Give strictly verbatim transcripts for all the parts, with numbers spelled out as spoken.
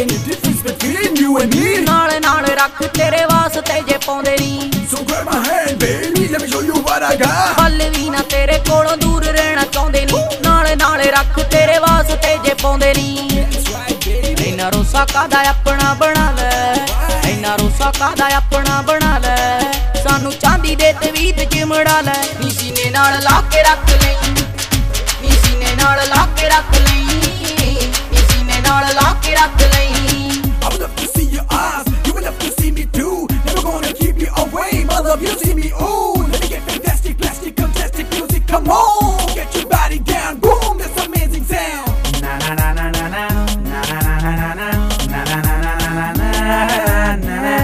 any difference between you and me? नाल नाल रख तेरे वास्ते जे पाउंदे नी। So grab my hand baby, let me show you what I got। पल भी ना तेरे कोलों दूर रहना चाहुंदे नी। नाल नाल रख तेरे वास्ते जे पाउंदे नी। इन्ना रोसा कादा अपना बना ले, इन्ना रोसा कादा अपना बना ले। सानू चांदी दे तवीत चिमड़ा ले। नी सीने नाल ला के रख ले, नी सीने नाल ला के रख ले, नी सीने नाल ला के रख ले। I would love to see your eyes, you would love to see me too। Never gonna keep you away, my love, you see me, ooh। Let me get fantastic, plastic, fantastic music, come on। Get your body down, boom, that's amazing sound। Na na na na na na, na na na na na na, na na na na na na na।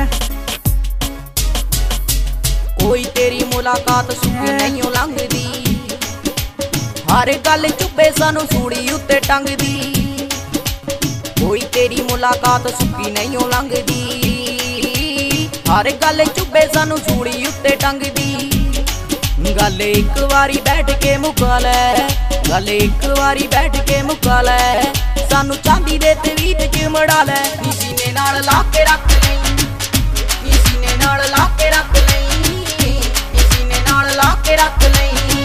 कोई तेरी मुलाकात सुख नहीं लंघदी, हर गल चुप्पे सानू सूड़ी उत्ते टंगदी। कोई तेरी मुलाकात सुखी नहीं लंघदी, हर गल चुप्पे सानू सूड़ी उत्ते टंगदी। गल एक वारी बैठ के मुका लै, गल एक वारी बैठ के मुका लै। सानू चांदी दे तवीत चिमड़ा लै। नी सीने नाल ला के रख ले, नी सीने नाल ला के रख ले, नी सीने नाल ला के रख ले।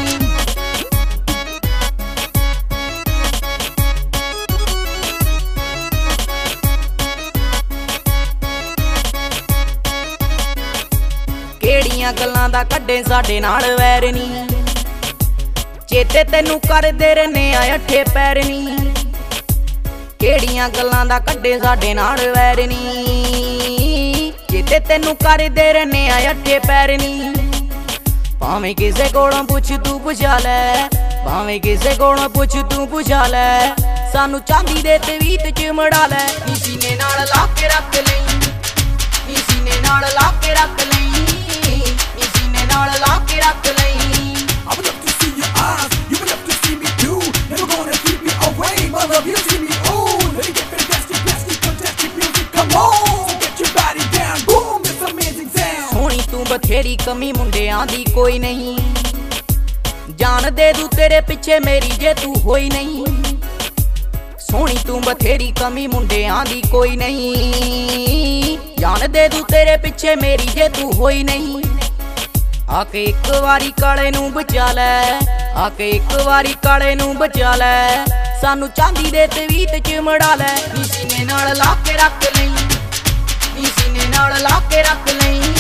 केड़ियां गल्लां दा कड्डे साडे नाल वैर नी, चेते तैनू करदे रहने आ अठे पैर नी। केड़ियां गल्लां दा कड्डे साडे नाल वैर नी, चेते तैनू करदे रहने आ अठे पैर नी। भावें किसे कोलों पुछ तू पुछा लै, भावें किसे कोलों पुछ तू पुछा लै। सानू चांदी दे तवीत चिमड़ा लै। नी सीने नाल ला के रख ले, नी सीने नाल ला के रख ले, नी सीने नाल ला के रख ले। I would love to see your eyes, you would love to see me too। Never gonna keep you away, my love, you see me, ooh। Let me get fantastic, plastic, fantastic music, come on। So get your body down, boom, that's amazing sound। Soni तू बथेरी कमी मुंडियां दी कोई नहीं, जान दे दूं तेरे पिछे मेरी जे तू होई नहीं। सोनी तू बथेरी कमी मुंडियां दी कोई नहीं, जान दे दूं तेरे पिछे मेरी जे तू होई नहीं। आके एक वारी काले नू बचा लै, आके एक वारी काले नू बचा लै। सानू चांदी दे तवीत चिमड़ा लै। नी सीने नाल ला के रख ले, नी सीने नाल ला के रख ले।